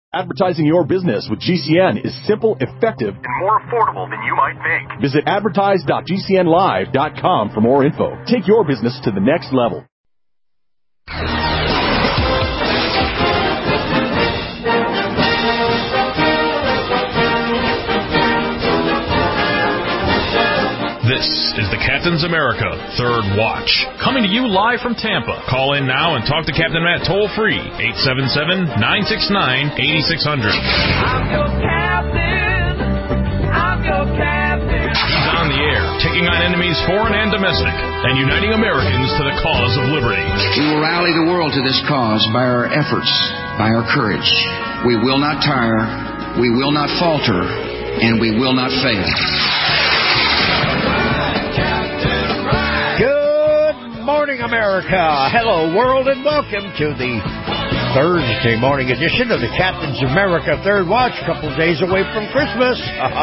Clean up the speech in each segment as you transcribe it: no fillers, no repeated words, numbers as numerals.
Advertising your business with GCN is simple, effective, and more affordable than you might think. Visit advertise.gcnlive.com for more info. Take your business to the next level. This is the Captain's America Third Watch, coming to you live from Tampa. Call in now and talk to Captain Matt toll-free, 877-969-8600. I'm your captain. I'm your captain. He's on the air, taking on enemies foreign and domestic, and uniting Americans to the cause of liberty. We will rally the world to this cause by our efforts, by our courage. We will not tire, we will not falter, and we will not fail. Morning, America. Hello, world, and welcome to the Thursday morning edition of the Captain's America Third Watch. A couple of days away from Christmas.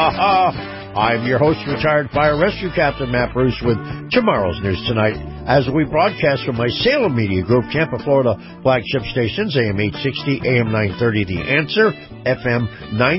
I'm your host, retired fire rescue captain Matt Bruce, with tomorrow's news tonight as we broadcast from my Salem Media Group, Tampa, Florida flagship stations, AM 860, AM 930, The Answer, FM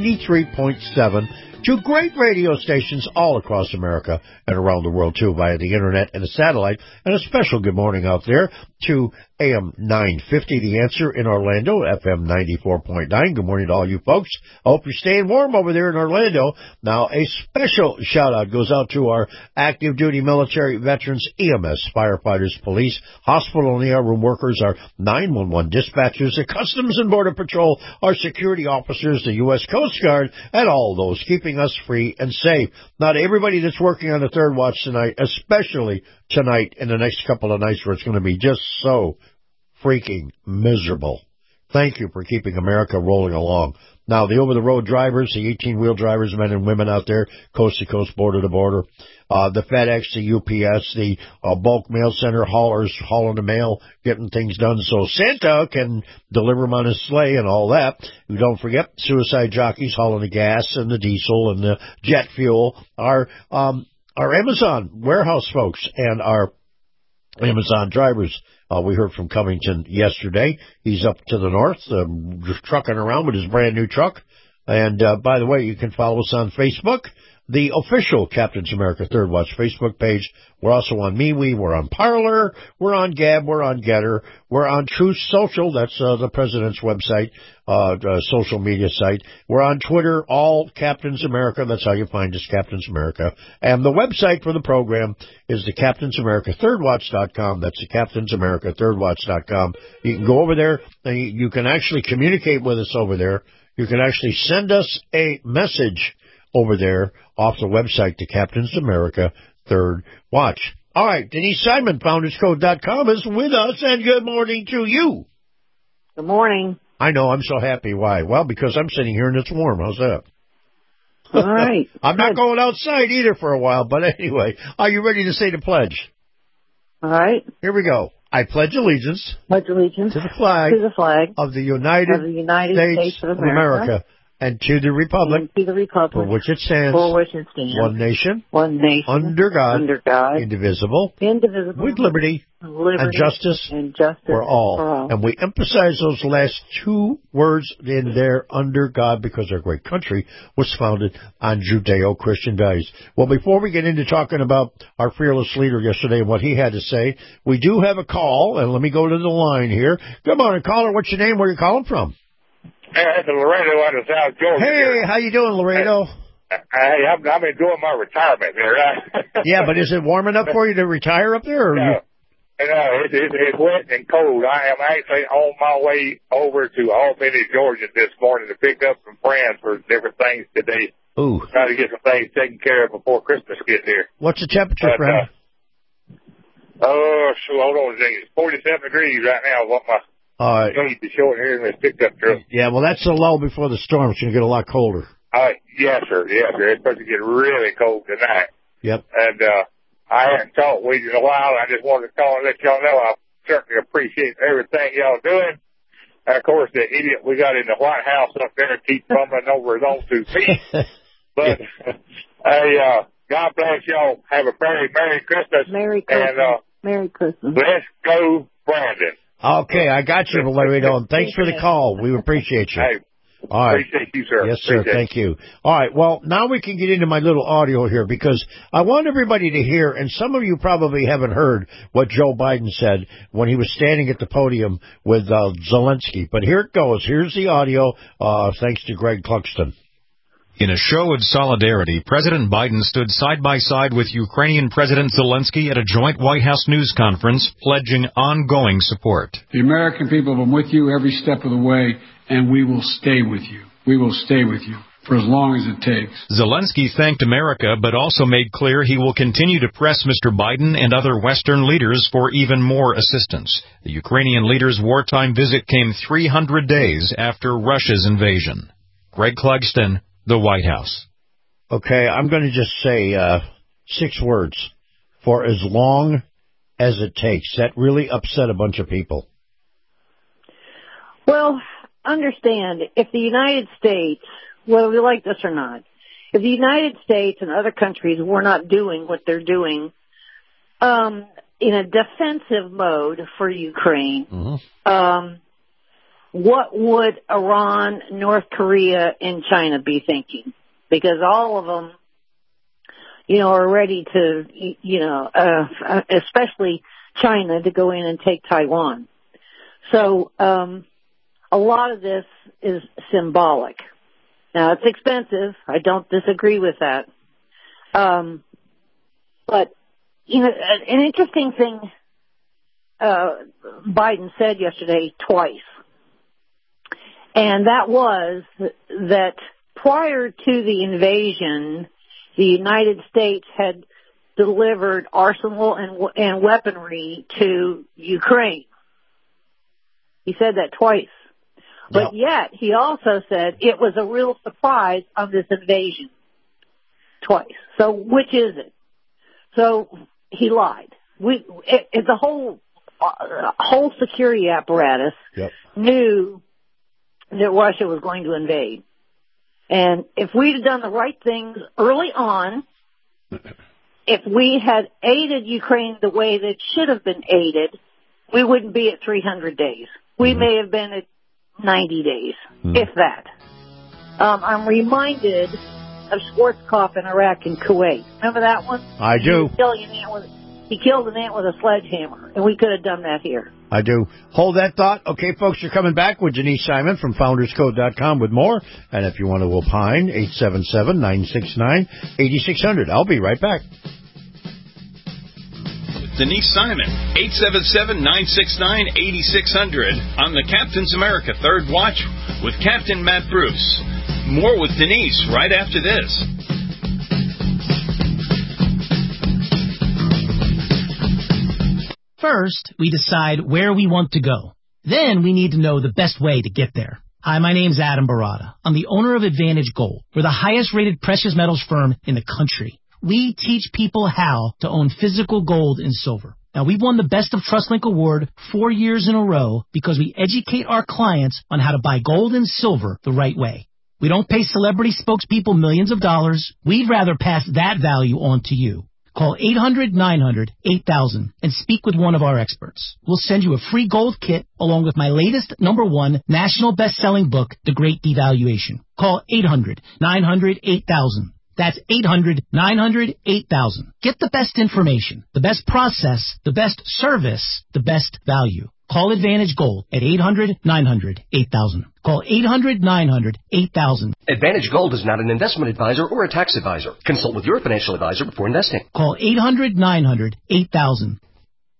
93.7. Two great radio stations all across America and around the world, too, via the Internet and the satellite. And a special good morning out there to AM 950, The Answer in Orlando, FM 94.9. Good morning to all you folks. I hope you're staying warm over there in Orlando. Now, a special shout-out goes out to our active duty military veterans, EMS, firefighters, police, hospital and ER room workers, our 911 dispatchers, the Customs and Border Patrol, our security officers, the U.S. Coast Guard, and all those keeping us free and safe. Now, to everybody that's working on the Third Watch tonight, especially tonight and the next couple of nights where it's going to be just so freaking miserable, thank you for keeping America rolling along. Now, the over-the-road drivers, the 18-wheel drivers, men and women out there, coast to coast, border to border, the FedEx, the UPS, the bulk mail center haulers hauling the mail, getting things done so Santa can deliver them on his sleigh and all that. You don't forget suicide jockeys hauling the gas and the diesel and the jet fuel, our Amazon warehouse folks and our Amazon drivers. We heard from Covington yesterday. He's up to the north, trucking around with his brand new truck. And, by the way, you can follow us on Facebook, the official Captain's America Third Watch Facebook page. We're also on MeWe. We're on Parler. We're on Gab. We're on Getter. We're on Truth Social. That's the president's website, social media site. We're on Twitter, all Captain's America. That's how you find us, Captain's America. And the website for the program is the CaptainsAmericaThirdWatch.com. That's the CaptainsAmericaThirdWatch.com. You can go over there, and you can actually communicate with us over there. You can actually send us a message over there off the website, the Captain's America Third Watch. All right, Denise Simon, FoundersCode.com, is with us, and good morning to you. Good morning. I know, I'm so happy. Why? Well, because I'm sitting here and it's warm. How's that? All right. I'm not going outside either for a while, but anyway, are you ready to say the pledge? All right. Here we go. I pledge allegiance. Pledge allegiance to the flag. To the flag of the United States of America. And to the republic, for which it stands, one nation, under God, indivisible, with liberty and justice for all. And we emphasize those last two words in there, under God, because our great country was founded on Judeo-Christian values. Well, before we get into talking about our fearless leader yesterday and what he had to say, we do have a call, and let me go to the line here. Good morning, caller. What's your name? Where are you calling from? Hey, it's Laredo out of South Georgia. Hey, how you doing, Laredo? Hey, I'm enjoying my retirement here, right? Yeah, but is it warm enough for you to retire up there? Or no, it's wet and cold. I am actually on my way over to Albany, Georgia this morning to pick up some friends for different things today. Ooh. Try to get some things taken care of before Christmas gets here. What's the temperature, friend? Hold on, it's 47 degrees right now. What my gauge is showing here in this pickup truck. Yeah, well, that's a lull before the storm. It's going to get a lot colder. Yes, sir. Yes, sir. It's supposed to get really cold tonight. Yep. And I hadn't talked with you in a while. I just wanted to call and let y'all know I certainly appreciate everything y'all doing. And, of course, the idiot we got in the White House up there keeps fumbling over his own 2 feet. But, God bless y'all. Have a very Merry Christmas. Merry Christmas. And, Merry Christmas. Let's go, Brandon. Okay, I got you, Laredo, and thanks for the call. We appreciate you. Hey, All right. Appreciate you, sir. Yes, sir. Appreciate Thank you. All right. Well, now we can get into my little audio here because I want everybody to hear, and some of you probably haven't heard what Joe Biden said when he was standing at the podium with Zelensky. But here it goes. Here's the audio, thanks to Greg Clugston. In a show of solidarity, President Biden stood side by side with Ukrainian President Zelensky at a joint White House news conference, pledging ongoing support. The American people have been with you every step of the way, and we will stay with you. We will stay with you for as long as it takes. Zelensky thanked America, but also made clear he will continue to press Mr. Biden and other Western leaders for even more assistance. The Ukrainian leader's wartime visit came 300 days after Russia's invasion. Greg Clugston, the White House. Okay, I'm going to just say 6 words. For as long as it takes. That really upset a bunch of people. Well, understand, if the United States, whether we like this or not, if the United States and other countries were not doing what they're doing in a defensive mode for Ukraine, what would Iran, North Korea, and China be thinking? Because all of them, are ready to, especially China, to go in and take Taiwan. So a lot of this is symbolic. Now, it's expensive. I don't disagree with that. But, an interesting thing Biden said yesterday twice. And that was that prior to the invasion, the United States had delivered arsenal and weaponry to Ukraine. He said that twice. But yet, he also said it was a real surprise on this invasion. Twice. So, which is it? So, he lied. The whole security apparatus knew that Russia was going to invade. And if we'd have done the right things early on, if we had aided Ukraine the way that it should have been aided, we wouldn't be at 300 days. We may have been at 90 days, if that. I'm reminded of Schwarzkopf in Iraq and Kuwait. Remember that one? I do. He killed an ant with a sledgehammer, and we could have done that here. I do. Hold that thought. Okay, folks, you're coming back with Denise Simon from FoundersCode.com with more. And if you want to opine, 877-969-8600. I'll be right back. Denise Simon, 877-969-8600 on the Captain's America Third Watch with Captain Matt Bruce. More with Denise right after this. First, we decide where we want to go. Then we need to know the best way to get there. Hi, my name's Adam Barada. I'm the owner of Advantage Gold. We're the highest rated precious metals firm in the country. We teach people how to own physical gold and silver. Now, we've won the Best of TrustLink Award 4 years in a row because we educate our clients on how to buy gold and silver the right way. We don't pay celebrity spokespeople millions of dollars. We'd rather pass that value on to you. Call 800-900-8000 and speak with one of our experts. We'll send you a free gold kit along with my latest #1 national best-selling book, The Great Devaluation. Call 800-900-8000. That's 800-900-8000. Get the best information, the best process, the best service, the best value. Call Advantage Gold at 800-900-8000. Call 800-900-8000. Advantage Gold is not an investment advisor or a tax advisor. Consult with your financial advisor before investing. Call 800-900-8000.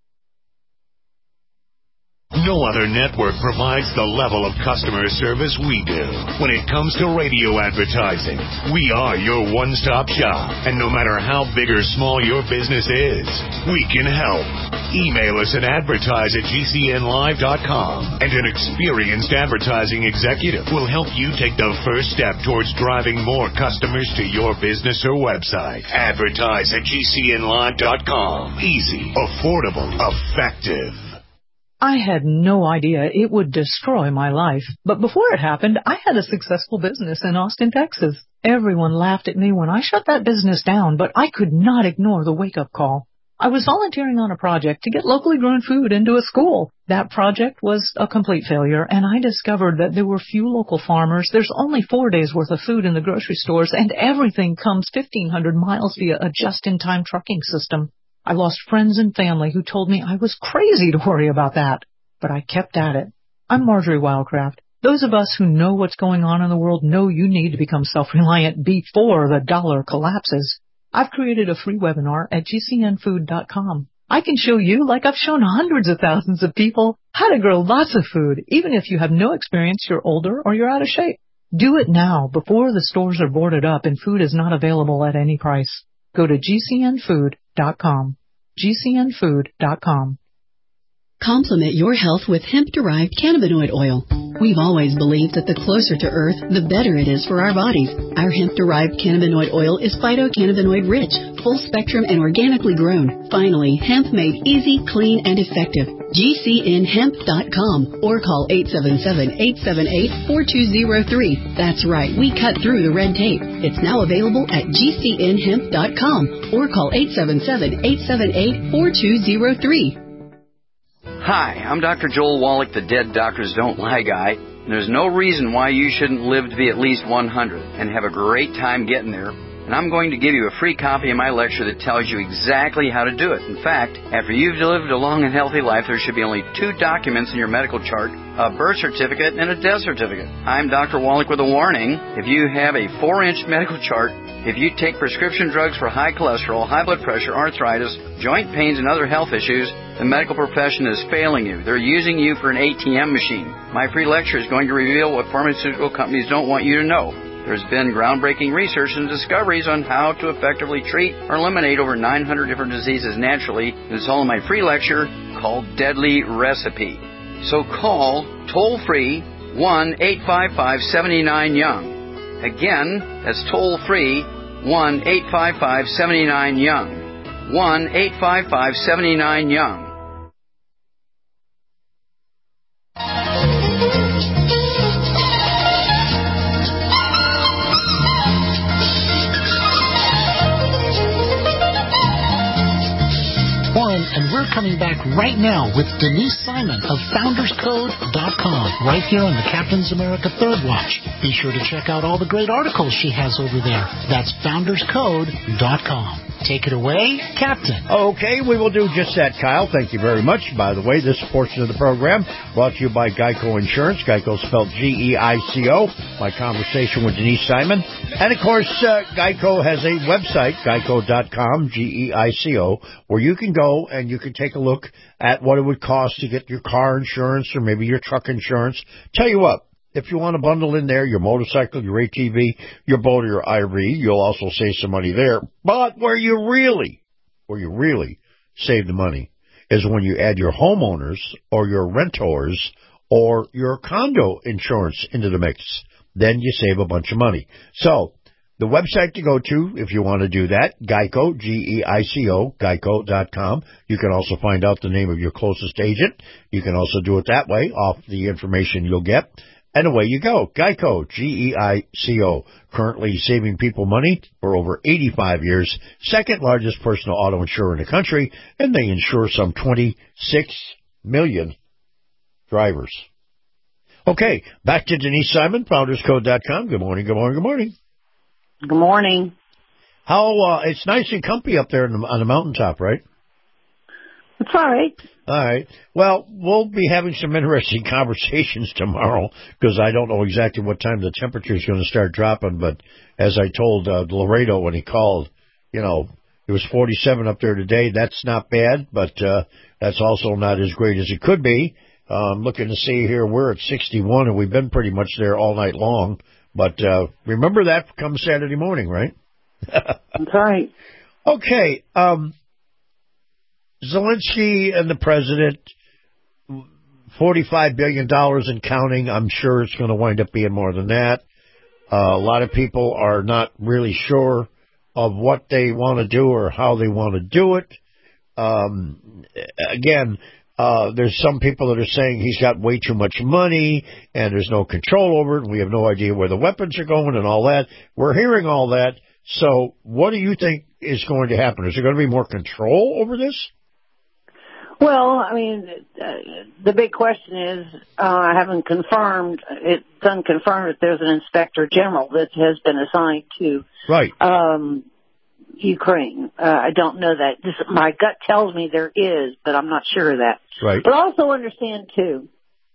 No other network provides the level of customer service we do. When it comes to radio advertising, we are your one-stop shop. And no matter how big or small your business is, we can help. Email us at advertise@gcnlive.com, and an experienced advertising executive will help you take the first step towards driving more customers to your business or website. Advertise@gcnlive.com. Easy, affordable, effective. I had no idea it would destroy my life. But before it happened, I had a successful business in Austin, Texas. Everyone laughed at me when I shut that business down, but I could not ignore the wake-up call. I was volunteering on a project to get locally grown food into a school. That project was a complete failure, and I discovered that there were few local farmers. There's only 4 days' worth of food in the grocery stores, and everything comes 1,500 miles via a just-in-time trucking system. I lost friends and family who told me I was crazy to worry about that, but I kept at it. I'm Marjorie Wildcraft. Those of us who know what's going on in the world know you need to become self-reliant before the dollar collapses. I've created a free webinar at gcnfood.com. I can show you, like I've shown hundreds of thousands of people, how to grow lots of food, even if you have no experience, you're older, or you're out of shape. Do it now, before the stores are boarded up and food is not available at any price. Go to gcnfood.com. gcnfood.com. Complement your health with hemp-derived cannabinoid oil. We've always believed that the closer to Earth, the better it is for our bodies. Our hemp-derived cannabinoid oil is phytocannabinoid-rich, full-spectrum, and organically grown. Finally, hemp made easy, clean, and effective. GCNhemp.com or call 877-878-4203. That's right, we cut through the red tape. It's now available at GCNhemp.com or call 877-878-4203. Hi, I'm Dr. Joel Wallach, the Dead Doctors Don't Lie guy. There's no reason why you shouldn't live to be at least 100 and have a great time getting there. And I'm going to give you a free copy of my lecture that tells you exactly how to do it. In fact, after you've lived a long and healthy life, there should be only 2 documents in your medical chart, a birth certificate and a death certificate. I'm Dr. Wallach with a warning. If you have a 4-inch medical chart, if you take prescription drugs for high cholesterol, high blood pressure, arthritis, joint pains, and other health issues, the medical profession is failing you. They're using you for an ATM machine. My free lecture is going to reveal what pharmaceutical companies don't want you to know. There's been groundbreaking research and discoveries on how to effectively treat or eliminate over 900 different diseases naturally. It's all in my free lecture called Deadly Recipe. So call toll-free 1-855-79-YOUNG. Again, that's toll-free 1-855-79-YOUNG. 1-855-79-YOUNG. And we're coming back right now with Denise Simon of FoundersCode.com right here on the Captain's America Third Watch. Be sure to check out all the great articles she has over there. That's FoundersCode.com. Take it away, Captain. Okay, we will do just that, Kyle. Thank you very much. By the way, this portion of the program brought to you by Geico Insurance. Geico spelled G-E-I-C-O. My conversation with Denise Simon. And, of course, Geico has a website, Geico.com, G-E-I-C-O, where you can go and you can take a look at what it would cost to get your car insurance or maybe your truck insurance. Tell you what, if you want to bundle in there your motorcycle, your ATV, your boat, or your RV, you'll also save some money there. But where you really save the money is when you add your homeowners or your renters or your condo insurance into the mix. Then you save a bunch of money. So the website to go to if you want to do that, Geico, G-E-I-C-O, Geico.com. You can also find out the name of your closest agent. You can also do it that way off the information you'll get. And away you go. Geico, G-E-I-C-O, currently saving people money for over 85 years, second largest personal auto insurer in the country, and they insure some 26 million drivers. Okay, back to Denise Simon, FoundersCode.com. Good morning, good morning, good morning. Good morning. How, it's nice and comfy up there on the mountaintop, right? It's all right. All right. Well, we'll be having some interesting conversations tomorrow because I don't know exactly what time the temperature is going to start dropping. But as I told Laredo when he called, you know, it was 47 up there today. That's not bad, but that's also not as great as it could be. I'm looking to see here, we're at 61, and we've been pretty much there all night long. But remember that come Saturday morning, right? That's right. Okay. Zelensky and the president, $45 billion and counting. I'm sure it's going to wind up being more than that. A lot of people are not really sure of what they want to do or how they want to do it. Again, there's some people that are saying he's got way too much money and there's no control over it and we have no idea where the weapons are going and all that. We're hearing all that. So what do you think is going to happen? Is there going to be more control over this? Well, I mean, the big question is, I haven't confirmed, it's unconfirmed that there's an inspector general that has been assigned to Ukraine. I don't know that. My gut tells me there is, but I'm not sure of that. Right. But also understand, too,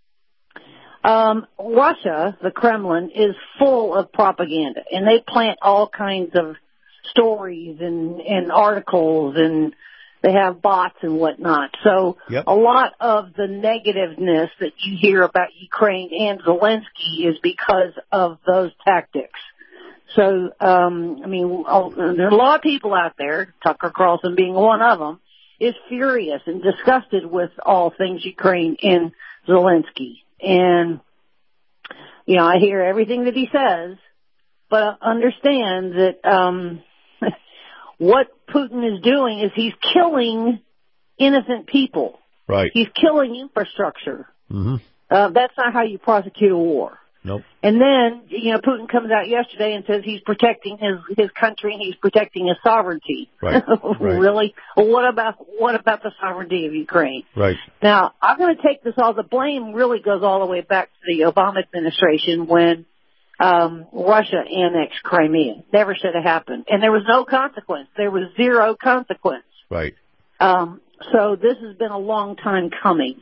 Russia, the Kremlin, is full of propaganda, and they plant all kinds of stories and articles, and they have bots and whatnot. So a lot of the negativeness that you hear about Ukraine and Zelensky is because of those tactics. So, I mean, there are a lot of people out there, Tucker Carlson being one of them, is furious and disgusted with all things Ukraine and Zelensky. And, you know, I hear everything that he says, but I understand that what Putin is doing is he's killing innocent people. Right. He's killing infrastructure. Mm-hmm. That's not how you prosecute a war. Nope. And then, you know, Putin comes out yesterday and says he's protecting his country and he's protecting his sovereignty. Right. Really? Well, what about the sovereignty of Ukraine? Right. Now, I'm going to take this all. The blame really goes all the way back to the Obama administration when Russia annexed Crimea. Never should have happened. And there was no consequence. There was zero consequence. Right. So this has been a long time coming.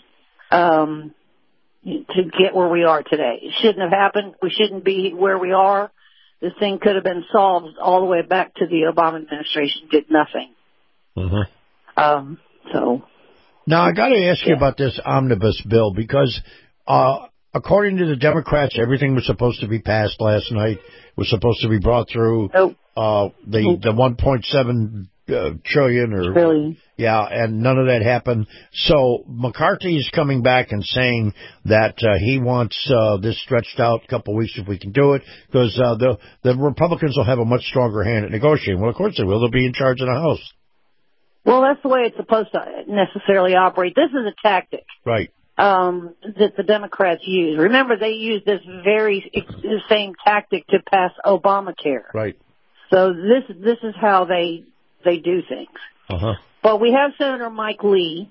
To get where we are today. It shouldn't have happened. We shouldn't be where we are. This thing could have been solved all the way back to the Obama administration. Did nothing. Mm-hmm. So. Now, I got to ask you about this omnibus bill because, according to the Democrats, everything was supposed to be passed last night. Was supposed to be brought through. Nope. The 1.7 trillion or trillion. Yeah, and none of that happened. So McCarthy is coming back and saying that he wants this stretched out a couple of weeks if we can do it, because the Republicans will have a much stronger hand at negotiating. Well, of course they will. They'll be in charge of the House. Well, that's the way it's supposed to necessarily operate. This is a tactic. Right. That the Democrats use. Remember, they used this the same tactic to pass Obamacare. Right. So this is how they do things. Uh-huh. But we have Senator Mike Lee,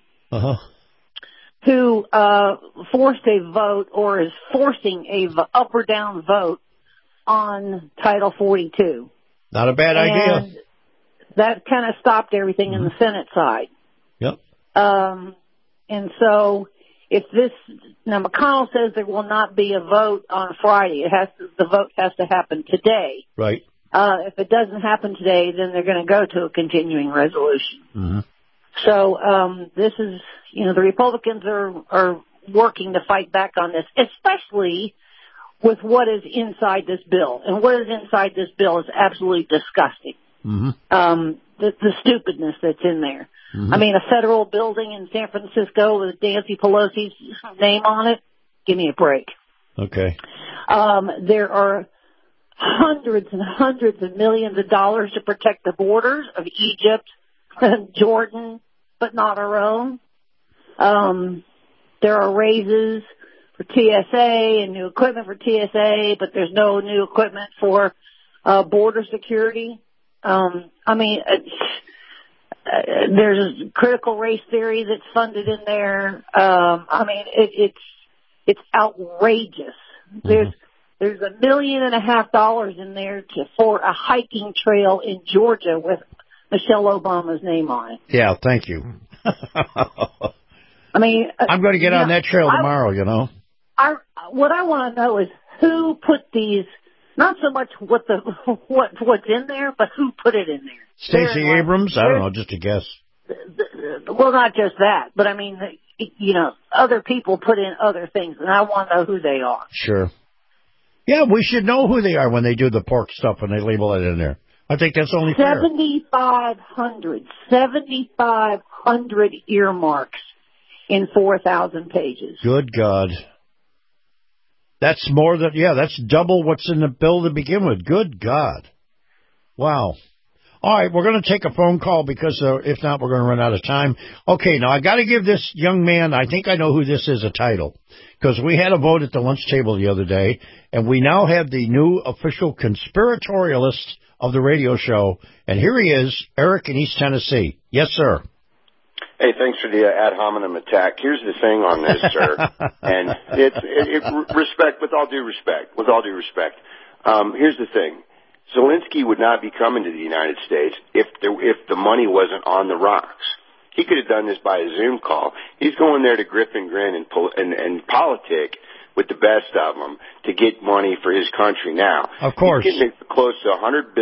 who forced a vote or is forcing a up or down vote on Title 42. Not a bad idea. That kind of stopped everything in the Senate side. Yep. And so if now McConnell says there will not be a vote on Friday. The vote has to happen today. Right. If it doesn't happen today, then they're going to go to a continuing resolution. Mm-hmm. So this is, the Republicans are working to fight back on this, especially with what is inside this bill. And what is inside this bill is absolutely disgusting. Mm-hmm. The stupidness that's in there. Mm-hmm. I mean, a federal building in San Francisco with Nancy Pelosi's name on it. Give me a break. Okay. There are hundreds and hundreds of millions of dollars to protect the borders of Egypt and Jordan, but not our own. There are raises for TSA and new equipment for TSA, but there's no new equipment for border security. There's critical race theory that's funded in there. It's outrageous. Mm-hmm. There's $1.5 million in there for a hiking trail in Georgia with Michelle Obama's name on it. Yeah, thank you. I'm going to get on that trail tomorrow, What I want to know is who put these, not so much what's in there, but who put it in there. Stacey Abrams? I don't know, just a guess. Well, not just that, but other people put in other things, and I want to know who they are. Sure. Yeah, we should know who they are when they do the pork stuff and they label it in there. I think that's only fair. 7,500 earmarks in 4,000 pages. Good God. That's that's double what's in the bill to begin with. Good God. Wow. All right, we're going to take a phone call because if not, we're going to run out of time. Okay, now I got to give this young man, I think I know who this is, a title, because we had a vote at the lunch table the other day, and we now have the new official conspiratorialist of the radio show, and here he is, Eric in East Tennessee. Yes, sir. Hey, thanks for the ad hominem attack. Here's the thing on this, sir, and respect, with all due respect, here's the thing. Zelensky would not be coming to the United States if the money wasn't on the rocks. He could have done this by a Zoom call. He's going there to grip and grin and politic with the best of them to get money for his country now. Of course. He's getting close to $100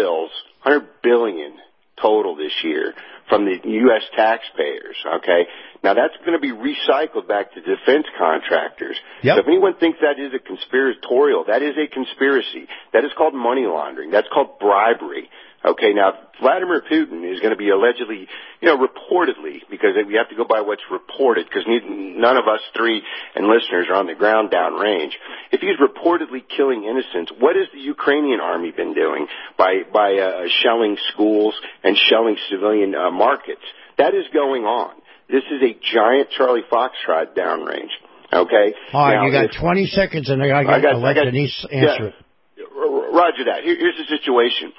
billion total this year from the U.S. taxpayers, okay? Now, that's going to be recycled back to defense contractors. Yep. So if anyone thinks that is a conspiratorial, that is a conspiracy. That is called money laundering. That's called bribery. Okay, now, Vladimir Putin is going to be allegedly, reportedly, because we have to go by what's reported, because none of us three and listeners are on the ground downrange. If he's reportedly killing innocents, what has the Ukrainian army been doing by shelling schools and shelling civilian markets? That is going on. This is a giant Charlie Foxtrot downrange. Okay? All right, now, you got 20 seconds, and I got Denise answer it. Roger that. Here's the situation.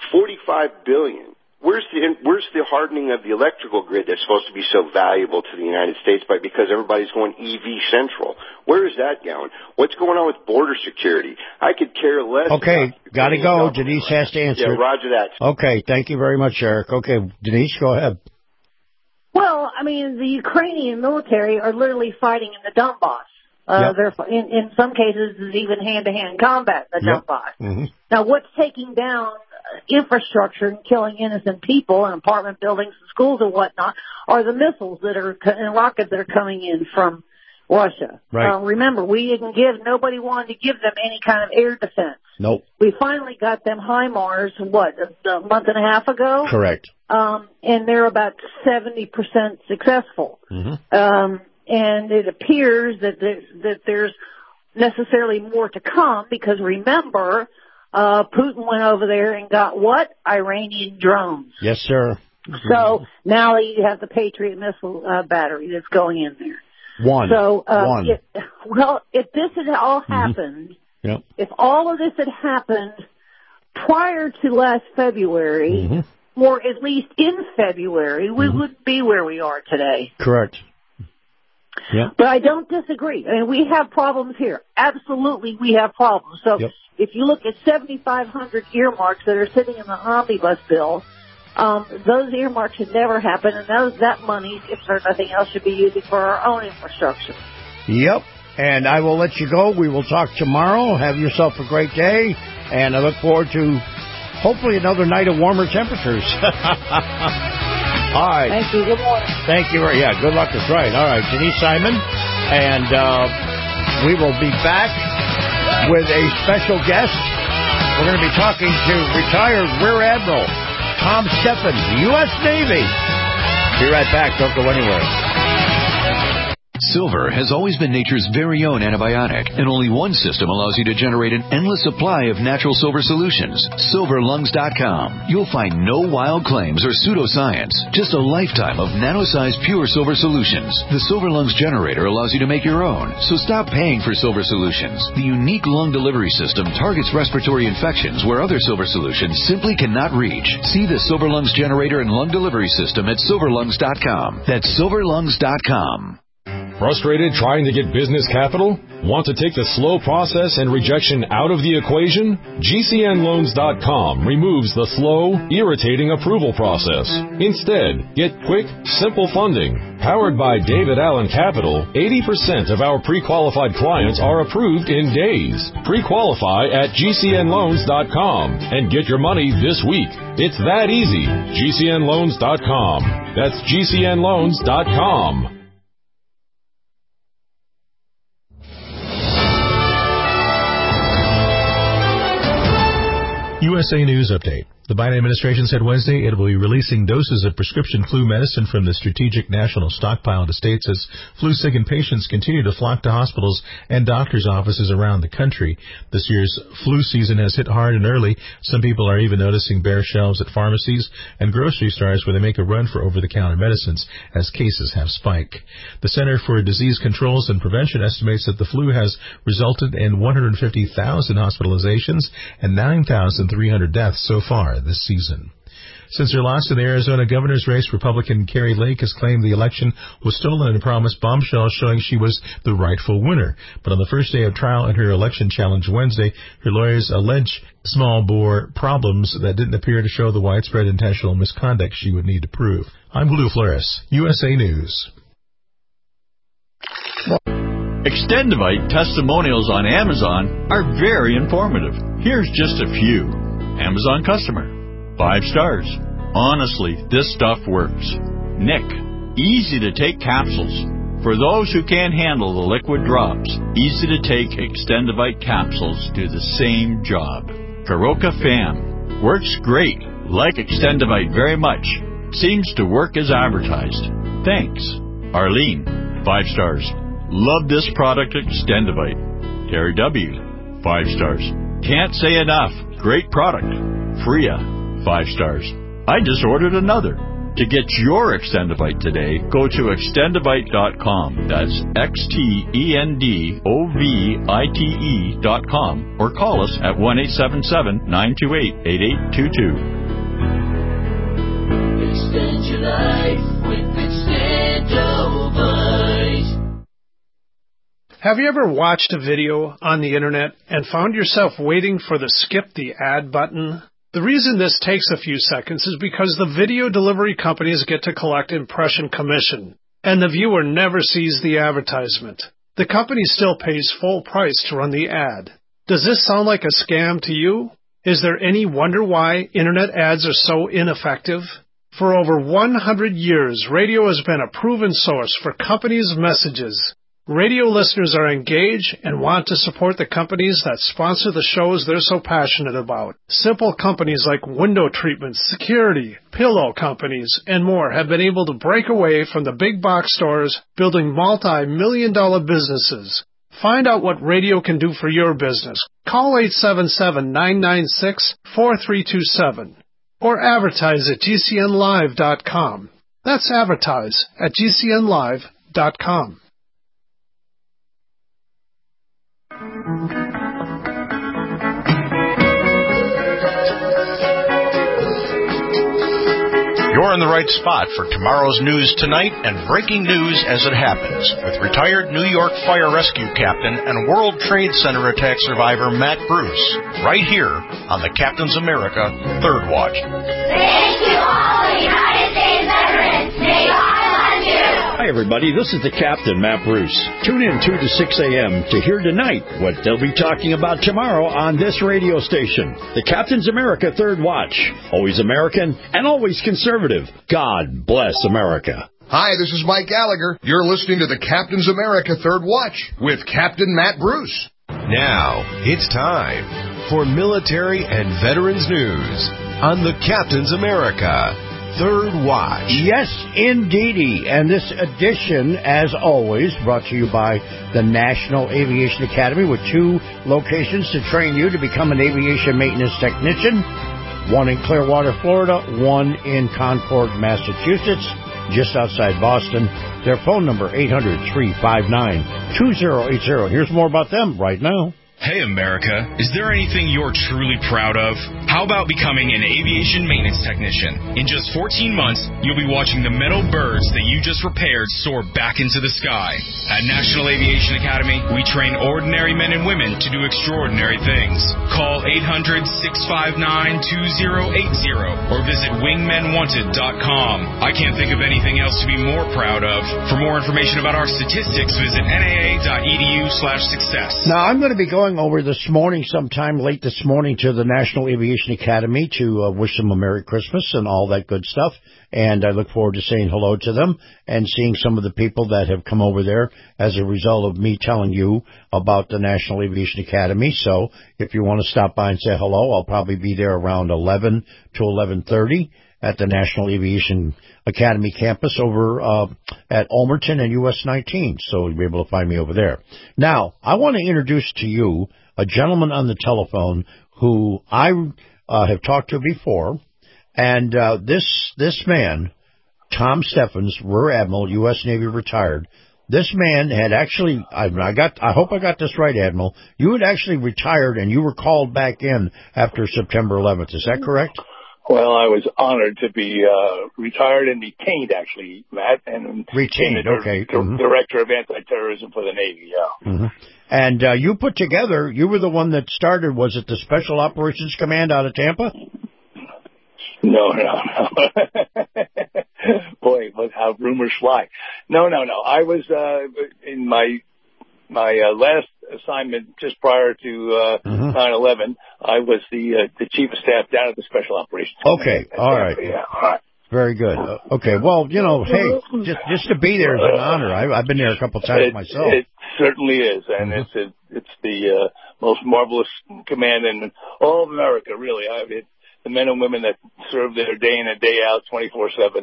$45 billion. Where's the hardening of the electrical grid that's supposed to be so valuable to the United States because everybody's going EV central? Where is that going? What's going on with border security? I could care less. Okay, got to go. Denise has to answer. Yeah, roger that. Okay, thank you very much, Eric. Okay, Denise, go ahead. Well, I mean, the Ukrainian military are literally fighting in the Donbass. They're in some cases it's even hand-to-hand combat in the Donbass. Mm-hmm. Now, what's taking down infrastructure and killing innocent people and apartment buildings and schools and whatnot are the missiles that are and rockets that are coming in from Russia. Right. Remember, nobody wanted to give them any kind of air defense. Nope. We finally got them HIMARS, a month and a half ago? Correct. And they're about 70% successful. Mm-hmm. And it appears that there's necessarily more to come because remember, Putin went over there and got what? Iranian drones. Yes, sir. So now you have the Patriot missile battery that's going in there. One. If this had all happened, yep. If all of this had happened prior to last February, or at least in February, we wouldn't be where we are today. Correct. Yeah. But I don't disagree. I mean, we have problems here. Absolutely, we have problems. So if you look at 7,500 earmarks that are sitting in the omnibus bill, those earmarks should never happen, and that money, if there's nothing else, should be used for our own infrastructure. Yep. And I will let you go. We will talk tomorrow. Have yourself a great day, and I look forward to hopefully another night of warmer temperatures. All right. Thank you. Good morning. Thank you. Yeah, good luck. That's right. All right. Denise Simon. And we will be back with a special guest. We're going to be talking to retired Rear Admiral Tom Steffen, U.S. Navy. Be right back. Don't go anywhere. Silver has always been nature's very own antibiotic, and only one system allows you to generate an endless supply of natural silver solutions. SilverLungs.com. You'll find no wild claims or pseudoscience, just a lifetime of nano-sized pure silver solutions. The Silver Lungs generator allows you to make your own, so stop paying for silver solutions. The unique lung delivery system targets respiratory infections where other silver solutions simply cannot reach. See the Silver Lungs generator and lung delivery system at SilverLungs.com. That's SilverLungs.com. Frustrated trying to get business capital? Want to take the slow process and rejection out of the equation? GCNLoans.com removes the slow, irritating approval process. Instead, get quick, simple funding. Powered by David Allen Capital, 80% of our pre-qualified clients are approved in days. Pre-qualify at GCNLoans.com and get your money this week. It's that easy. GCNLoans.com. That's GCNLoans.com. USA News Update. The Biden administration said Wednesday it will be releasing doses of prescription flu medicine from the Strategic National Stockpile to states as flu-stricken patients continue to flock to hospitals and doctors' offices around the country. This year's flu season has hit hard and early. Some people are even noticing bare shelves at pharmacies and grocery stores where they make a run for over-the-counter medicines as cases have spiked. The Center for Disease Controls and Prevention estimates that the flu has resulted in 150,000 hospitalizations and 9,300 deaths so far this season. Since her loss in the Arizona governor's race, Republican Carrie Lake has claimed the election was stolen and promised bombshells showing she was the rightful winner. But on the first day of trial in her election challenge Wednesday, her lawyers allege small-bore problems that didn't appear to show the widespread intentional misconduct she would need to prove. I'm Blue Flores, USA News. Extendivite testimonials on Amazon are very informative. Here's just a few. Amazon customer. 5 stars. Honestly, this stuff works. Nick. Easy to take capsules. For those who can't handle the liquid drops, easy to take Extendivite capsules do the same job. Karoka Fam. Works great. Like Extendivite very much. Seems to work as advertised. Thanks. Arlene. 5 stars. Love this product, Extendivite. Terry W. 5 stars. Can't say enough. Great product. Freya. 5 stars. I just ordered another. To get your Extendivite today, go to Extendivite.com. That's XTENDOVITE.com or call us at 1-877-928-8822. Extend your life with Extendovite. Have you ever watched a video on the internet and found yourself waiting for the skip the ad button? The reason this takes a few seconds is because the video delivery companies get to collect impression commission, and the viewer never sees the advertisement. The company still pays full price to run the ad. Does this sound like a scam to you? Is there any wonder why internet ads are so ineffective? For over 100 years, radio has been a proven source for companies' messages. Radio listeners are engaged and want to support the companies that sponsor the shows they're so passionate about. Simple companies like window treatments, security, pillow companies, and more have been able to break away from the big box stores, building multi-million-dollar businesses. Find out what radio can do for your business. Call 877-996-4327 or advertise at GCNlive.com. That's advertise at GCNlive.com. You're in the right spot for tomorrow's news tonight and breaking news as it happens with retired New York Fire Rescue Captain and World Trade Center attack survivor Matt Bruce, right here on the Captain's America Third Watch. Thank you all, United States veterans. May God bless you. Hi, everybody. This is the Captain, Matt Bruce. Tune in 2 to 6 a.m. to hear tonight what they'll be talking about tomorrow on this radio station. The Captain's America Third Watch. Always American and always conservative. God bless America. Hi, this is Mike Gallagher. You're listening to the Captain's America Third Watch with Captain Matt Bruce. Now, it's time for military and veterans news on the Captain's America Third Watch. Yes, indeedy. And this edition, as always, brought to you by the National Aviation Academy with 2 locations to train you to become an aviation maintenance technician. One in Clearwater, Florida, one in Concord, Massachusetts, just outside Boston. Their phone number, 800-359-2080. Here's more about them right now. Hey, America, is there anything you're truly proud of? How about becoming an aviation maintenance technician? In just 14 months, you'll be watching the metal birds that you just repaired soar back into the sky. At National Aviation Academy, we train ordinary men and women to do extraordinary things. Call 800-659-2080 or visit wingmenwanted.com. I can't think of anything else to be more proud of. For more information about our statistics, visit naa.edu/success. Now, I'm going to be going going over this morning, sometime late this morning, to the National Aviation Academy to wish them a Merry Christmas and all that good stuff. And I look forward to saying hello to them and seeing some of the people that have come over there as a result of me telling you about the National Aviation Academy. So if you want to stop by and say hello, I'll probably be there around 11 to 11:30 at the National Aviation Academy campus over at Ulmerton and US 19. So you'll be able to find me over there. Now, I want to introduce to you a gentleman on the telephone who I have talked to before. And this man, Tom Steffens, Rear Admiral, U.S. Navy retired. This man had actually, I hope I got this right, Admiral. You had actually retired and you were called back in after September 11th. Is that correct? Well, I was honored to be retired and retained, actually, Matt. And retained, okay. Director of Anti-Terrorism for the Navy, yeah. Mm-hmm. And you put together, you were the one that started, was it the Special Operations Command out of Tampa? No. Boy, how rumors fly. No. I was in my last assignment just prior to 9/11. I was the chief of staff down at the Special Operations. Okay, all right. Yeah, all right. Very good. Okay, well, hey, just to be there is an honor. I've been there a couple times myself. It certainly is, and it's the most marvelous command in all of America, really. The men and women that serve there day in and day out, 24/7,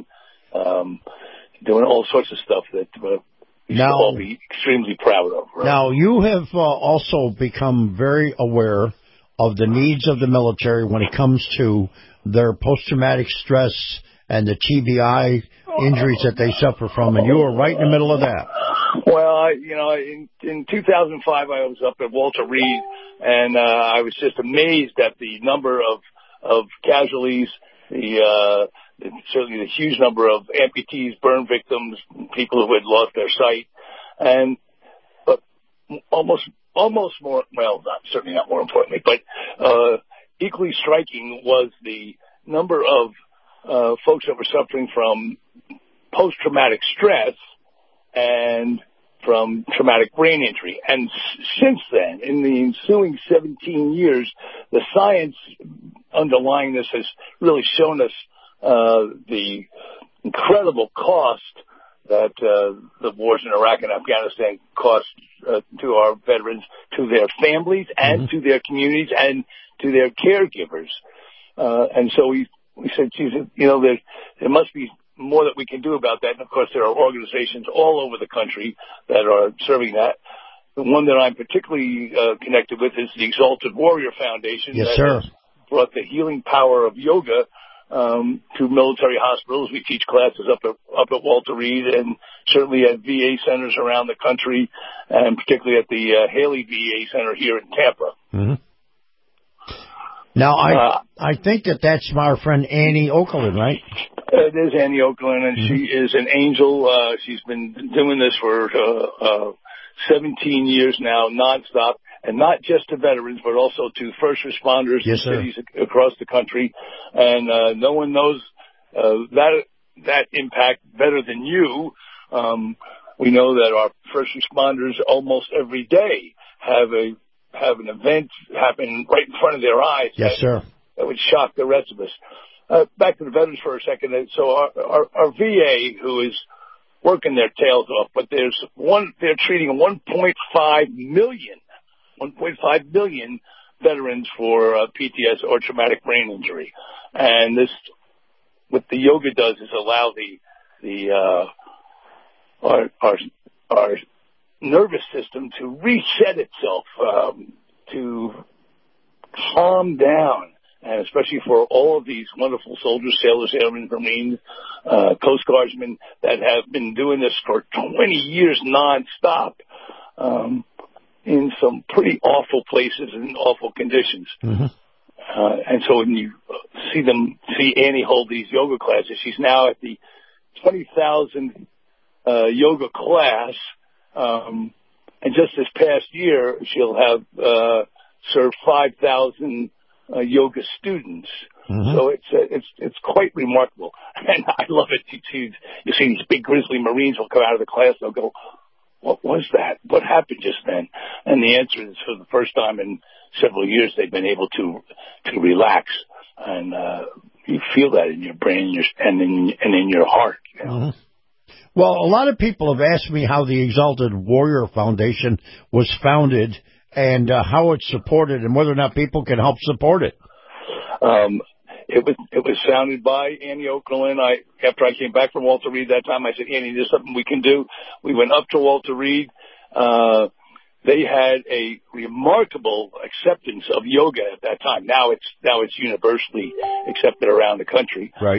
doing all sorts of stuff that we should all be extremely proud of. Right? Now, you have also become very aware of the needs of the military when it comes to their post-traumatic stress and the TBI injuries that they suffer from, and you were right in the middle of that. Well, in 2005, I was up at Walter Reed, and I was just amazed at the number of casualties, certainly the huge number of amputees, burn victims, people who had lost their sight, but almost more, well, certainly not more importantly, but equally striking was the number of folks that were suffering from post-traumatic stress and from traumatic brain injury. And since then, in the ensuing 17 years, the science underlying this has really shown us the incredible cost that the wars in Iraq and Afghanistan cost to our veterans, to their families, and to their communities, and to their caregivers. And so we said, geez, there must be more that we can do about that. And, of course, there are organizations all over the country that are serving that. The one that I'm particularly connected with is the Exalted Warrior Foundation. Yes, sir. Has brought the healing power of yoga to military hospitals. We teach classes up at Walter Reed and certainly at VA centers around the country, and particularly at the Haley VA Center here in Tampa. Mm-hmm. Now, I think that's our friend Annie Okerlund, right? It is Annie Okerlund, and she is an angel. She's been doing this for 17 years now, nonstop, and not just to veterans, but also to first responders in cities across the country. And no one knows that impact better than you. We know that our first responders almost every day have an event happen right in front of their eyes. Yes, sir. That would shock the rest of us. Back to the veterans for a second. So our VA, who is working their tails off, but they're treating 1.5 million veterans for PTS or traumatic brain injury. And this, what the yoga does is allow our nervous system to reset itself, to calm down, and especially for all of these wonderful soldiers, sailors, airmen, Marines, Coast Guardsmen that have been doing this for 20 years nonstop, in some pretty awful places and awful conditions. Mm-hmm. And so when you see Annie hold these yoga classes, she's now at the 20,000 yoga class. And just this past year, she'll have served 5,000 yoga students. Mm-hmm. So it's quite remarkable, and I love it. You see these big grizzly Marines will come out of the class. They'll go, what was that? What happened just then? And the answer is, for the first time in several years, they've been able to relax, and you feel that in your brain and in your heart. You know? Mm-hmm. Well, a lot of people have asked me how the Exalted Warrior Foundation was founded and how it's supported, and whether or not people can help support it. It was founded by Annie Okerlund. After I came back from Walter Reed that time, I said, Annie, there's something we can do. We went up to Walter Reed. They had a remarkable acceptance of yoga at that time. Now it's universally accepted around the country. Right.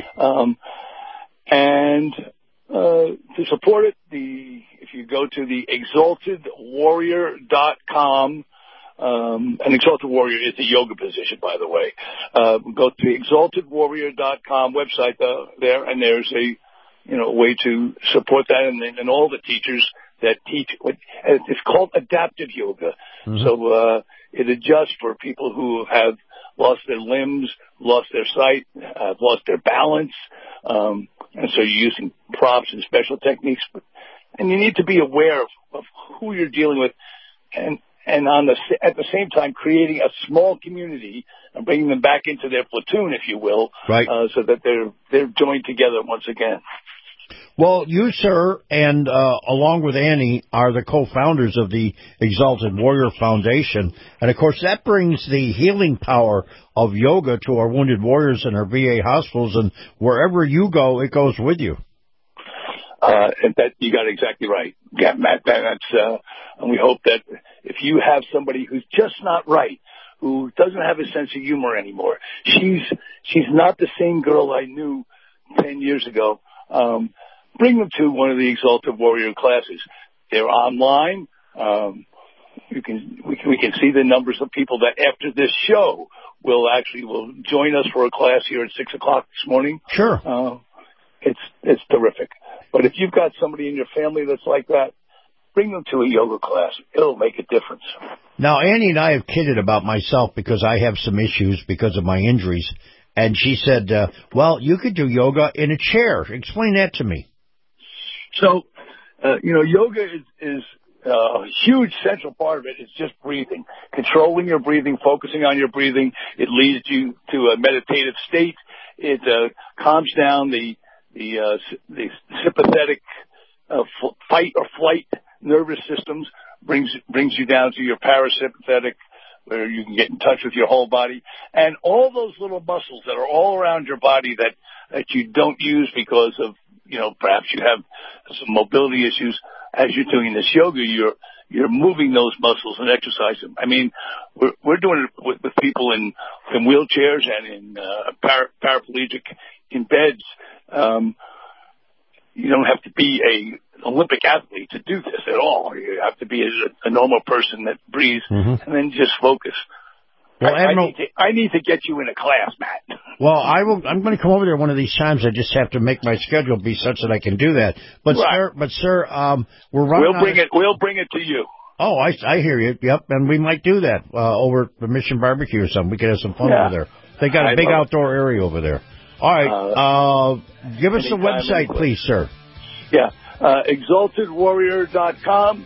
And to support it, if you go to the exaltedwarrior.com, an Exalted Warrior is a yoga position, by the way. Go to the exaltedwarrior.com website there, and there's a way to support that, and all the teachers that teach. It's called adaptive yoga. Mm-hmm. So it adjusts for people who have lost their limbs, lost their sight, lost their balance, and so you're using props and special techniques. And you need to be aware of who you're dealing with, and at the same time creating a small community and bringing them back into their platoon, if you will, right. So that they're joined together once again. Well, you, sir, and along with Annie, are the co-founders of the Exalted Warrior Foundation. And, of course, that brings the healing power of yoga to our wounded warriors in our VA hospitals. And wherever you go, it goes with you. And that you got it exactly right. Yeah, Matt, and we hope that if you have somebody who's just not right, who doesn't have a sense of humor anymore, she's not the same girl I knew 10 years ago, bring them to one of the Exalted Warrior classes. They're online. We can see the numbers of people that after this show will join us for a class here at 6:00 this morning. Sure. It's terrific. But if you've got somebody in your family that's like that, bring them to a yoga class. It'll make a difference. Now, Annie and I have kidded about myself because I have some issues because of my injuries. And she said, well, you could do yoga in a chair. Explain that to me. So, yoga is a huge central part of it is just breathing, controlling your breathing, focusing on your breathing. It leads you to a meditative state. It calms down the sympathetic fight or flight nervous systems, brings you down to your parasympathetic, where you can get in touch with your whole body, and all those little muscles that are all around your body that you don't use because of perhaps you have some mobility issues. As you're doing this yoga, you're moving those muscles and exercising them. I mean, we're doing it with people in wheelchairs and in paraplegic in beds. You don't have to be an Olympic athlete to do this at all. You have to be a normal person that breathes, and then just focus. Well, I need to get you in a class, Matt. Well, I'm going to come over there one of these times. I just have to make my schedule be such that I can do that. But right. sir, we're running. We'll bring it to you. Oh, I hear you. Yep, and we might do that over at the Mission Barbecue or something. We could have some fun over there. They got a big outdoor area over there. All right, give us the website, please, sir. Yeah, exaltedwarrior.com.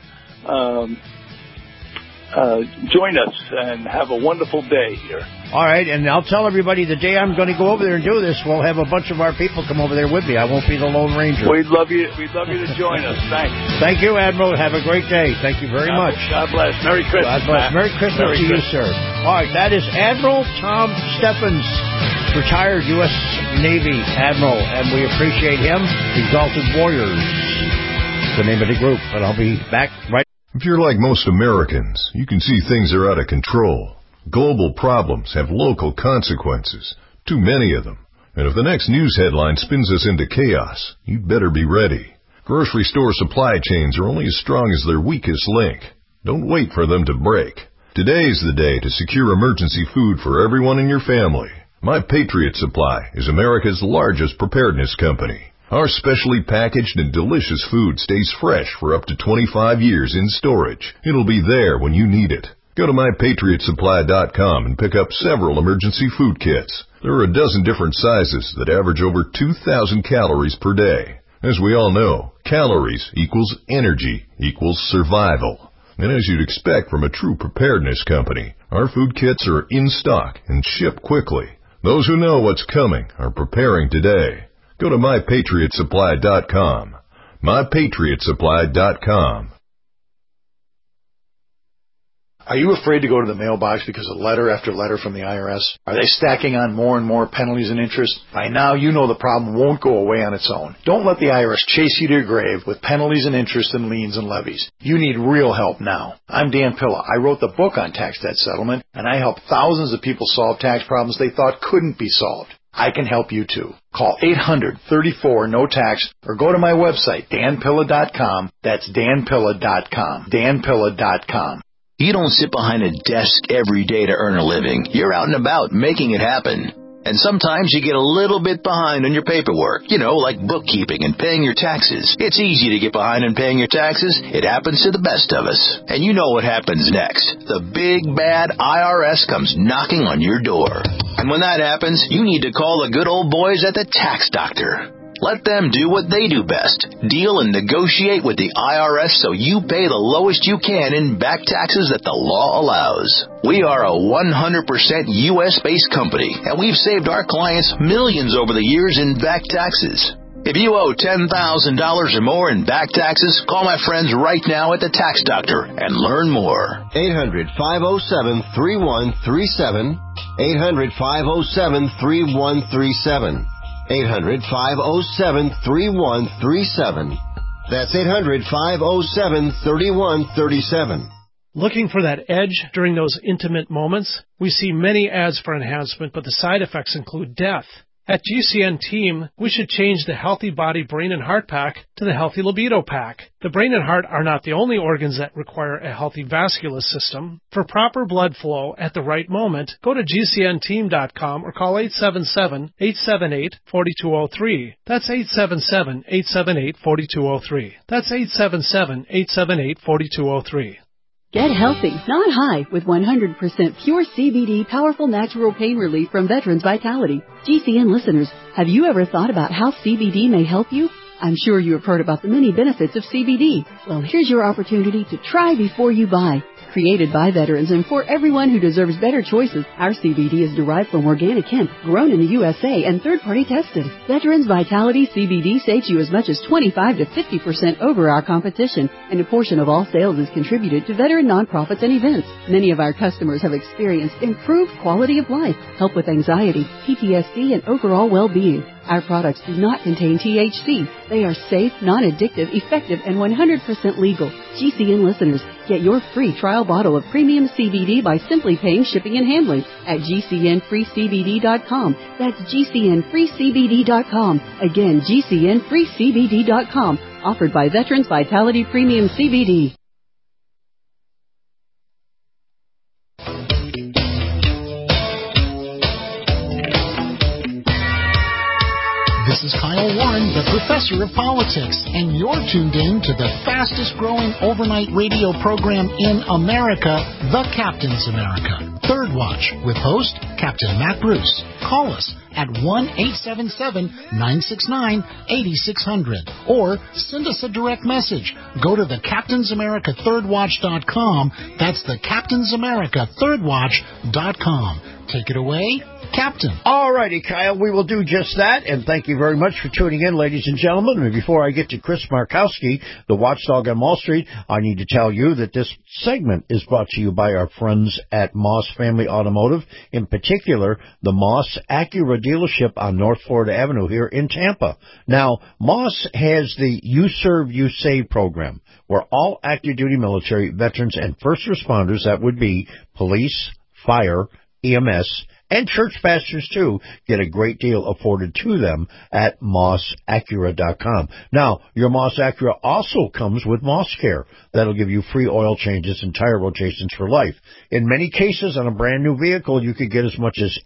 Join us and have a wonderful day here. All right, and I'll tell everybody the day I'm going to go over there and do this, we'll have a bunch of our people come over there with me. I won't be the Lone Ranger. We'd love you to join us. Thanks. Thank you, Admiral. Have a great day. Thank you very much. God bless. Merry Christmas. God bless. Merry Christmas to you, sir. All right, that is Admiral Tom Steffens, retired U.S. Navy Admiral, and we appreciate him. Exalted Warriors, the name of the group, and I'll be back right. If you're like most Americans, you can see things are out of control. Global problems have local consequences, too many of them. And if the next news headline spins us into chaos, you'd better be ready. Grocery store supply chains are only as strong as their weakest link. Don't wait for them to break. Today's the day to secure emergency food for everyone in your family. My Patriot Supply is America's largest preparedness company. Our specially packaged and delicious food stays fresh for up to 25 years in storage. It'll be there when you need it. Go to mypatriotsupply.com and pick up several emergency food kits. There are a dozen different sizes that average over 2,000 calories per day. As we all know, calories equals energy equals survival. And as you'd expect from a true preparedness company, our food kits are in stock and ship quickly. Those who know what's coming are preparing today. Go to MyPatriotSupply.com. MyPatriotSupply.com. Are you afraid to go to the mailbox because of letter after letter from the IRS? Are they stacking on more and more penalties and interest? By now, you know the problem won't go away on its own. Don't let the IRS chase you to your grave with penalties and interest and liens and levies. You need real help now. I'm Dan Pilla. I wrote the book on tax debt settlement, and I help thousands of people solve tax problems they thought couldn't be solved. I can help you too. Call 800-34-NO-TAX or go to my website, danpilla.com. That's danpilla.com. danpilla.com. You don't sit behind a desk every day to earn a living. You're out and about making it happen. And sometimes you get a little bit behind on your paperwork, like bookkeeping and paying your taxes. It's easy to get behind on paying your taxes. It happens to the best of us. And you know what happens next. The big, bad IRS comes knocking on your door. And when that happens, you need to call the good old boys at the Tax Doctor. Let them do what they do best. Deal and negotiate with the IRS so you pay the lowest you can in back taxes that the law allows. We are a 100% U.S.-based company, and we've saved our clients millions over the years in back taxes. If you owe $10,000 or more in back taxes, call my friends right now at the Tax Doctor and learn more. 800-507-3137. 800-507-3137. 800-507-3137. That's 800-507-3137. Looking for that edge during those intimate moments? We see many ads for enhancement, but the side effects include death. At GCN Team, we should change the Healthy Body, Brain, and Heart Pack to the Healthy Libido Pack. The brain and heart are not the only organs that require a healthy vascular system. For proper blood flow at the right moment, go to GCNteam.com or call 877-878-4203. That's 877-878-4203. That's 877-878-4203. Get healthy, not high, with 100% pure CBD powerful natural pain relief from Veterans Vitality. GCN listeners, have you ever thought about how CBD may help you? I'm sure you have heard about the many benefits of CBD. Well, here's your opportunity to try before you buy. Created by veterans and for everyone who deserves better choices, our CBD is derived from organic hemp, grown in the USA and third-party tested. Veterans Vitality CBD saves you as much as 25 to 50% over our competition, and a portion of all sales is contributed to veteran nonprofits and events. Many of our customers have experienced improved quality of life, help with anxiety, PTSD, and overall well-being. Our products do not contain THC. They are safe, non-addictive, effective, and 100% legal. GCN listeners, get your free trial bottle of premium CBD by simply paying shipping and handling at GCNFreeCBD.com. That's GCNFreeCBD.com. Again, GCNFreeCBD.com. Offered by Veterans Vitality Premium CBD. This is Kyle Warren, the professor of politics, and you're tuned in to the fastest growing overnight radio program in America, The Captain's America. Third Watch with host Captain Matt Bruce. Call us at 1-877-969-8600 or send us a direct message. Go to the CaptainsAmericaThirdWatch.com. That's the CaptainsAmericaThirdWatch.com. Take it away, Captain. All righty, Kyle, we will do just that, and thank you very much for tuning in, ladies and gentlemen. And before I get to Chris Markowski, the watchdog on Wall Street, I need to tell you that this segment is brought to you by our friends at Moss Family Automotive, in particular, the Moss Acura dealership on North Florida Avenue here in Tampa. Now, Moss has the You Serve, You Save program, where all active duty military, veterans, and first responders, that would be police, fire, EMS, and church pastors, too, get a great deal afforded to them at MossAcura.com. Now, your Moss Acura also comes with Moss Care. That'll give you free oil changes and tire rotations for life. In many cases, on a brand-new vehicle, you could get as much as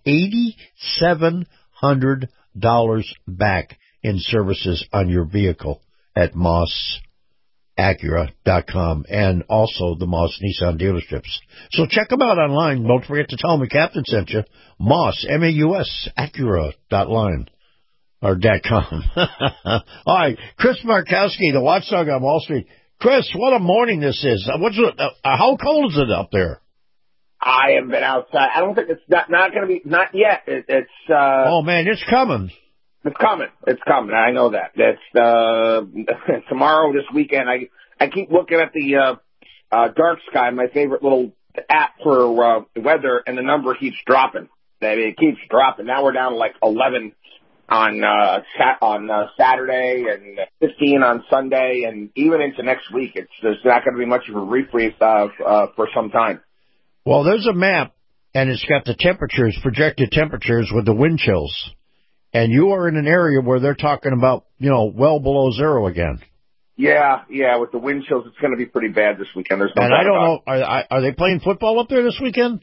$8,700 back in services on your vehicle at MossAcura.com and also the Moss Nissan dealerships. So check them out online. Don't forget to tell them the Captain sent you. Moss, M-A-U-S, Acura.line. Or .com. All right, Chris Markowski, the watchdog on Wall Street. Chris, what a morning this is. How cold is it up there? I have been outside. I don't think it's not going to be, not yet. It's oh, man, it's coming. It's coming. It's coming. I know that. That's tomorrow, this weekend. I keep looking at the Dark Sky, my favorite little app for weather, and the number keeps dropping. It keeps dropping. Now we're down to like 11 on Saturday and 15 on Sunday, and even into next week. There's not going to be much of a refreeze for some time. Well, there's a map, and it's got the temperatures, projected temperatures with the wind chills. And you are in an area where they're talking about, well below zero again. Yeah, with the wind chills, it's going to be pretty bad this weekend. There's no doubt. And I don't know, are they playing football up there this weekend?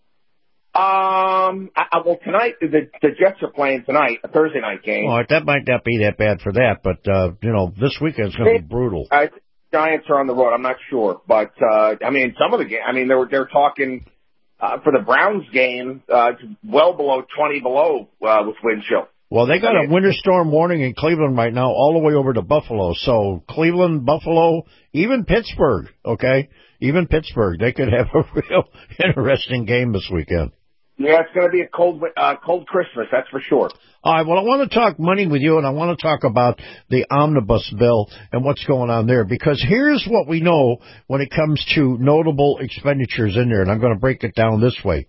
Well, tonight, the Jets are playing tonight, a Thursday night game. Well, that might not be that bad for that, but, this weekend is going to be brutal. Giants are on the road. I'm not sure. But, some of the game, they're talking, for the Browns game, well below 20 below, with wind chill. Well, they got a winter storm warning in Cleveland right now, all the way over to Buffalo. So Cleveland, Buffalo, even Pittsburgh, okay? Even Pittsburgh, they could have a real interesting game this weekend. Yeah, it's going to be a cold Christmas, that's for sure. All right, well, I want to talk money with you, and I want to talk about the omnibus bill and what's going on there, because here's what we know when it comes to notable expenditures in there, and I'm going to break it down this way.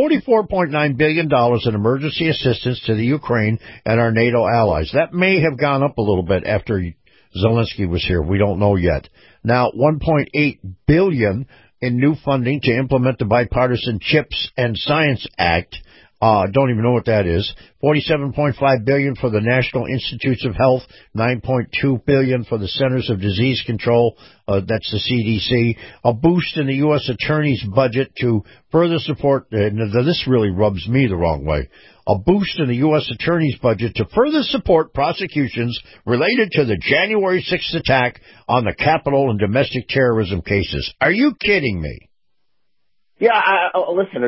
$44.9 billion in emergency assistance to the Ukraine and our NATO allies. That may have gone up a little bit after Zelensky was here. We don't know yet. Now, $1.8 billion in new funding to implement the Bipartisan CHIPS and Science Act. Don't even know what that is. $47.5 billion for the National Institutes of Health, $9.2 billion for the Centers of Disease Control, that's the CDC. A boost in the U.S. Attorney's budget to further support, this really rubs me the wrong way. A boost in the U.S. Attorney's budget to further support prosecutions related to the January 6th attack on the Capitol and domestic terrorism cases. Are you kidding me? Yeah, listen.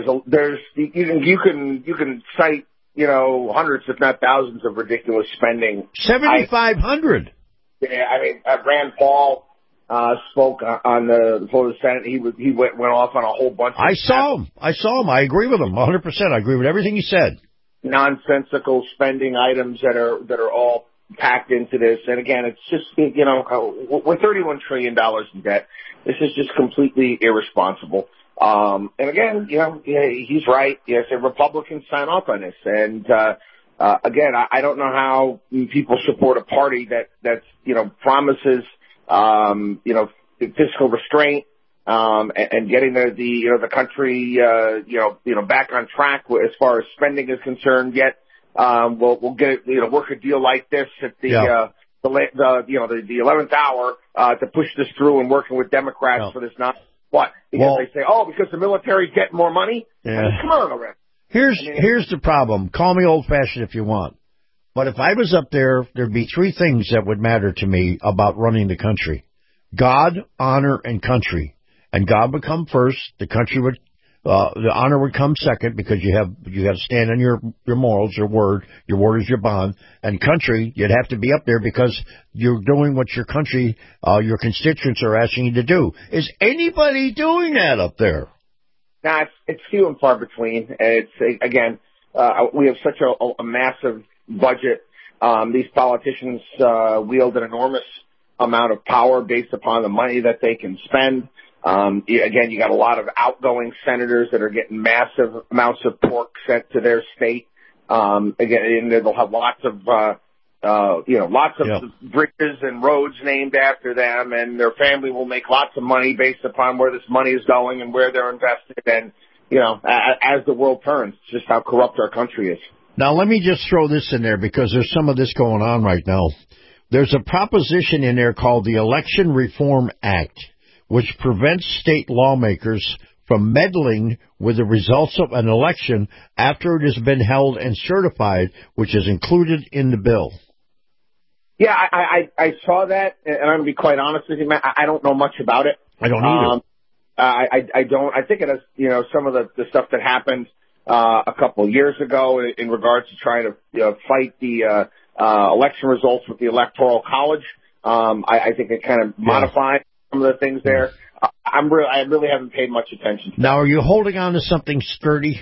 You can cite hundreds, if not thousands, of ridiculous spending. 7,500. Rand Paul spoke on the floor of the Senate. He went off on a whole bunch. I saw him. I agree with him 100%. I agree with everything he said. Nonsensical spending items that are all packed into this. And again, it's just we're $31 trillion in debt. This is just completely irresponsible. And again, he's right. Yes, Republicans sign off on this. And, again, I don't know how people support a party that's promises, fiscal restraint, and getting the country, back on track as far as spending is concerned. Yet, we'll get, work a deal like this at the 11th hour, to push this through and working with Democrats for this not. What? Because they say, because the military's getting more money? Yeah. Come on already. Here's the problem. Call me old-fashioned if you want. But if I was up there, there'd be three things that would matter to me about running the country. God, honor, and country. And God would come first. The country would, the honor would come second, because you have to stand on your morals, your word is your bond. And country, you'd have to be up there because you're doing what your country, your constituents are asking you to do. Is anybody doing that up there? Nah, it's few and far between. It's, again, we have such a massive budget. These politicians, wield an enormous amount of power based upon the money that they can spend. Again, you got a lot of outgoing senators that are getting massive amounts of pork sent to their state. Again, they'll have lots of bridges and roads named after them, and their family will make lots of money based upon where this money is going and where they're invested. And, as the world turns, it's just how corrupt our country is. Now, let me just throw this in there, because there's some of this going on right now. There's a proposition in there called the Election Reform Act, which prevents state lawmakers from meddling with the results of an election after it has been held and certified, which is included in the bill. Yeah, I saw that, and I'm going to be quite honest with you, Matt. I don't know much about it. I don't either. I don't. I think it has, some of the stuff that happened a couple of years ago in regards to trying to fight the election results with the Electoral College. I think it kind of modified some of the things there. I really haven't paid much attention to Now, are you holding on to something sturdy?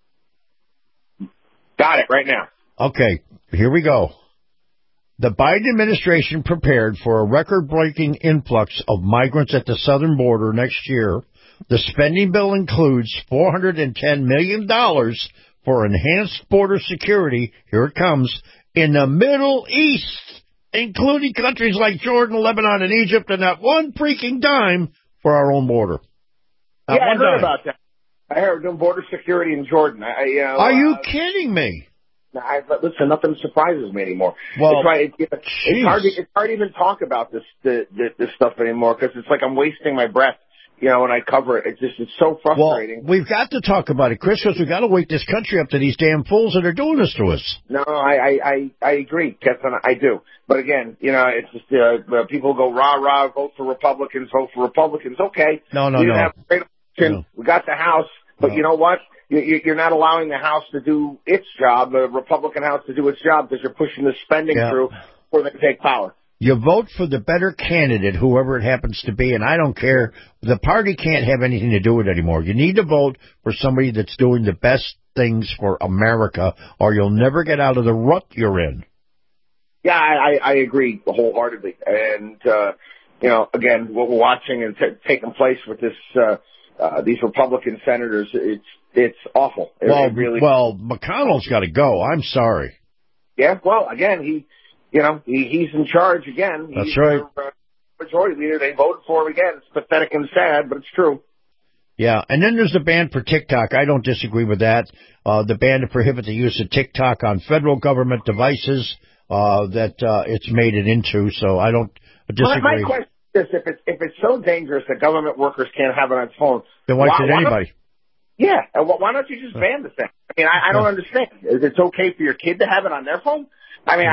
Got it right now. Okay, here we go. The Biden administration prepared for a record-breaking influx of migrants at the southern border next year. The spending bill includes $410 million for enhanced border security, here it comes, in the Middle East, including countries like Jordan, Lebanon, and Egypt, and not one freaking dime for our own border. I heard about that. I heard doing border security in Jordan. Are you kidding me? Listen, nothing surprises me anymore. Well, it's hard to even talk about this stuff anymore because it's like I'm wasting my breath. When I cover it, it's so frustrating. Well, we've got to talk about it, Chris, because we've got to wake this country up to these damn fools that are doing this to us. No, I agree, Kevin, I do. But again, it's just people go rah, vote for Republicans. Okay. No. Have a great election. We got the House, but you know what? You're not allowing the House to do its job, the Republican House to do its job, because you're pushing the spending through before they take power. You vote for the better candidate, whoever it happens to be, and I don't care. The party can't have anything to do with it anymore. You need to vote for somebody that's doing the best things for America, or you'll never get out of the rut you're in. Yeah, I agree wholeheartedly. And, again, what we're watching and taking place with these Republican senators, it's awful. Well, McConnell's got to go. I'm sorry. Yeah, well, again, he's in charge again. That's right. Majority leader. They voted for him again. It's pathetic and sad, but it's true. Yeah, and then there's the ban for TikTok. I don't disagree with that. The ban to prohibit the use of TikTok on federal government devices that it's made it into. So I don't disagree. My question is, if it's so dangerous that government workers can't have it on its phone, then why should anybody? Yeah, and why don't you just ban the thing? I mean, I don't understand. Is it okay for your kid to have it on their phone? I mean,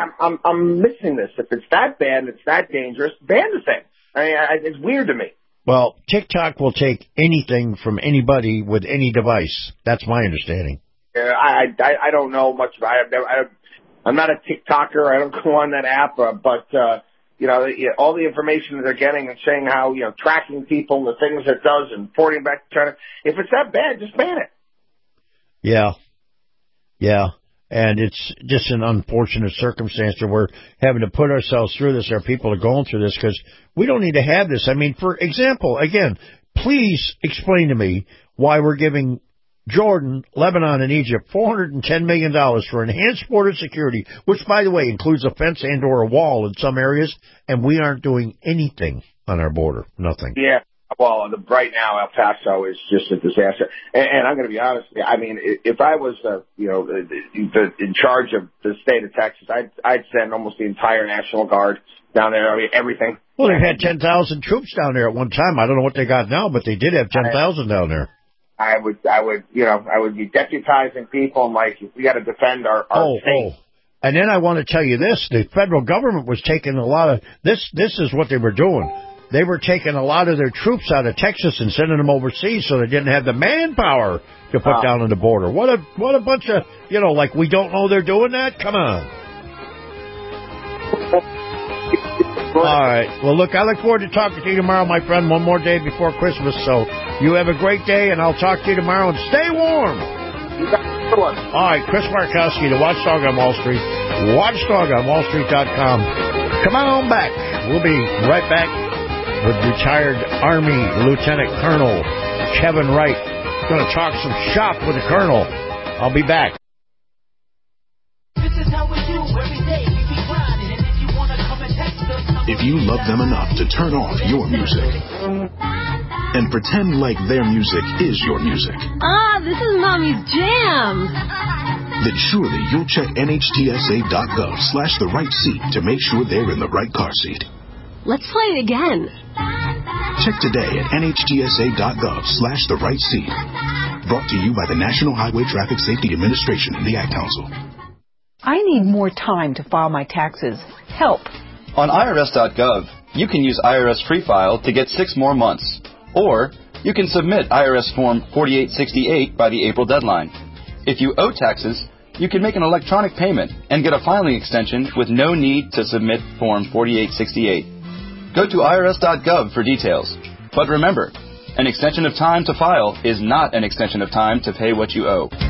I'm missing this. If it's that bad and it's that dangerous, ban the thing. I mean, it's weird to me. Well, TikTok will take anything from anybody with any device. That's my understanding. Yeah, I don't know much about it. I'm not a TikToker. I don't go on that app, but all the information that they're getting and saying how tracking people and the things it does and reporting back to China. If it's that bad, just ban it. Yeah. And it's just an unfortunate circumstance that we're having to put ourselves through this. Our people are going through this because we don't need to have this. I mean, for example, again, please explain to me why we're giving Jordan, Lebanon, and Egypt $410 million for enhanced border security, which, by the way, includes a fence and or a wall in some areas, and we aren't doing anything on our border. Nothing. Yeah. Well, right now, El Paso is just a disaster. And I'm going to be honest. I mean, if I was, in charge of the state of Texas, I'd send almost the entire National Guard down there. I mean, everything. Well, they've had 10,000 troops down there at one time. I don't know what they got now, but they did have 10,000 down there. I would be deputizing people and we got to defend our state. And then I want to tell you this: the federal government was taking a lot of this. This is what they were doing. They were taking a lot of their troops out of Texas and sending them overseas so they didn't have the manpower to put down on the border. What a bunch of, like we don't know they're doing that? Come on. All right. Well, look, I look forward to talking to you tomorrow, my friend, one more day before Christmas. So you have a great day, and I'll talk to you tomorrow, and stay warm. All right, Chris Markowski, the Watchdog on Wall Street, watchdogonwallstreet.com. Come on back. We'll be right back with retired Army Lieutenant Colonel Kevin Wright. Going to talk some shop with the Colonel. I'll be back. If you love them enough to turn off your music and pretend like their music is your music, this is Mommy's jam, then surely you'll check NHTSA.gov/the right seat to make sure they're in the right car seat. Let's play it again. Check today at NHTSA.gov/the right seat. Brought to you by the National Highway Traffic Safety Administration and the Ad Council. I need more time to file my taxes. Help. On IRS.gov, you can use IRS Free File to get 6 more months. Or you can submit IRS Form 4868 by the April deadline. If you owe taxes, You can make an electronic payment and get a filing extension with no need to submit Form 4868. Go to irs.gov for details. But remember, an extension of time to file is not an extension of time to pay what you owe.